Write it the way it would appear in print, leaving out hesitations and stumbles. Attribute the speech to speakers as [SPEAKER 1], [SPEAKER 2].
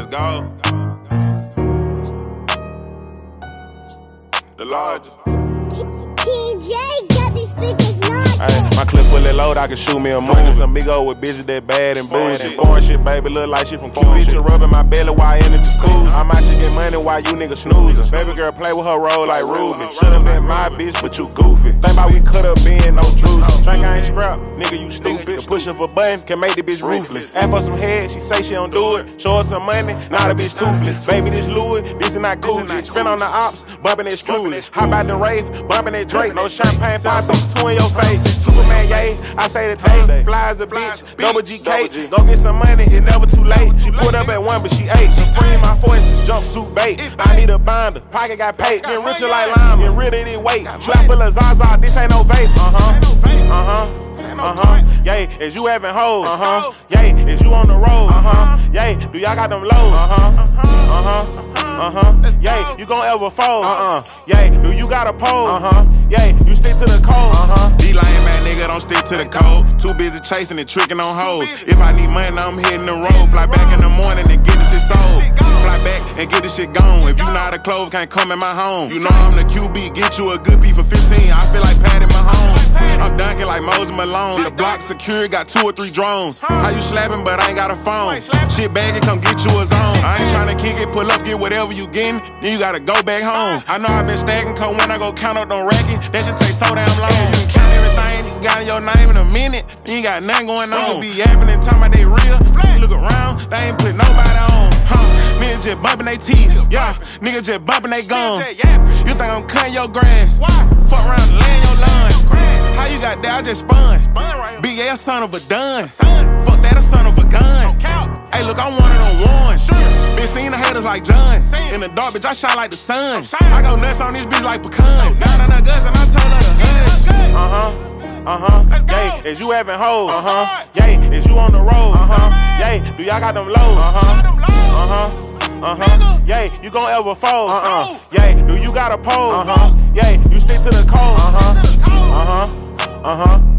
[SPEAKER 1] Let's go. The largest.
[SPEAKER 2] King J got these speakers knocking.
[SPEAKER 3] Ay, my clip fully loaded, I can shoot me a movie. Some amigo with bitches that bad and bougie. Foreign shit, baby, look like she from Cuba. Bitch, rubbing my belly while in the jacuzzi. I might should get money while you niggas snoozing. Baby girl play with her role like Ruby. Should've been my bitch, but you goofy. Think about we could've been no truth. Drink I ain't scrap, nigga, you stupid. The push of a button can make the bitch ruthless. Ask for some head, she say she don't do it. Show her some money, now the bitch toothless. Baby, this Louis, this is not cool. Spin on the ops, bumping that Scrooge. How about the rave, bumping that Drake. No champagne, 5-6-2 in your face. Superman, yay, I say today. Fly as a bitch, double GK. Go get some money, it's never too late. She pulled up at 1, but she ate. Supreme, my voice, jumpsuit bait. I need a binder, pocket got paid. Get richer like lime, get rid of this weight. Trap full of Zaza, this ain't no vape. Yay, is you having hoes? Yay, is you on the road? Yay, do y'all got them lows? Yay, you gon' ever fold? Yay, do you got a pole? Yay, you stick to the code?
[SPEAKER 1] These lame man nigga don't stick to the code. Too busy chasing and tricking on hoes. If I need money, I'm hitting the road. Fly back in the morning and get this shit sold. Fly back and get this shit gone. If you not a clove, can't come in my home. You know I'm the QB, get you a good beat for 15. I feel like Patty Mahomes. I'm dunking like Moses Malone. The block secure, got 2 or 3 drones. How you slapping, but I ain't got a phone? Shit bag it, come get you a zone. I ain't tryna kick it, pull up, get whatever you getting. Then you gotta go back home. I know I've been stacking cold when I go count up on racket. That shit take so damn long. You can count everything, you got your name in a minute. You ain't got nothing going on. Be yapping and talking about they real. You look around, they ain't put nobody on. Niggas just bumping they teeth. Yeah, niggas just bumping they gums. You think I'm cutting your grass? Fuck around and lay in your lawn. How you got that? I just spun. Big ass son of a dun. Fuck that, a son of a gun. Hey, look, I'm one of them ones. Been seeing the haters like John. In the dark, bitch, I shine like the sun. I go nuts on this bitch like pecans. Got on her guts and I told her to hush.
[SPEAKER 3] Yay, is you having hoes? Yay, is you on the road? Yay, do y'all got them lows? Yay, you gon' ever fold? Yay, do you got a pole? Yay, you stick to the code?